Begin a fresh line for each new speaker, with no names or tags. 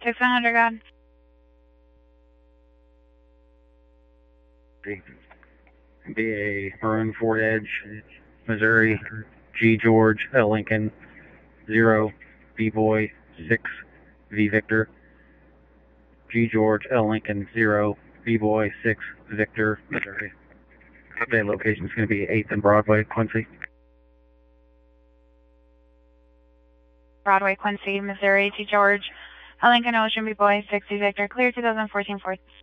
600, God.
BA Maroon Ford Edge, Missouri, G George, L Lincoln, 0, B Boy, 6, V Victor. G George, L Lincoln, 0, B Boy, 6, Victor, Missouri. The location is going to be 8th and Broadway, Quincy.
Broadway, Quincy, Missouri, G George, L Lincoln, Ocean, B Boy, 6, V Victor, clear 2014 Ford.